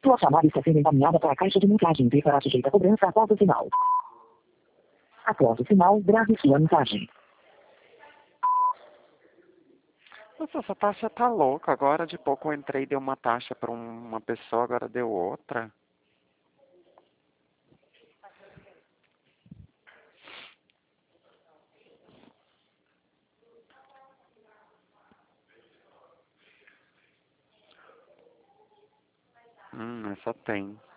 Sua chamada está sendo encaminhada para a caixa de mensagem e será sujeita a cobrança após o sinal. Após o sinal, grave sua mensagem. Nossa, essa taxa tá louca. Agora de pouco eu entrei e dei uma taxa para uma pessoa, agora deu outra. Essa tem.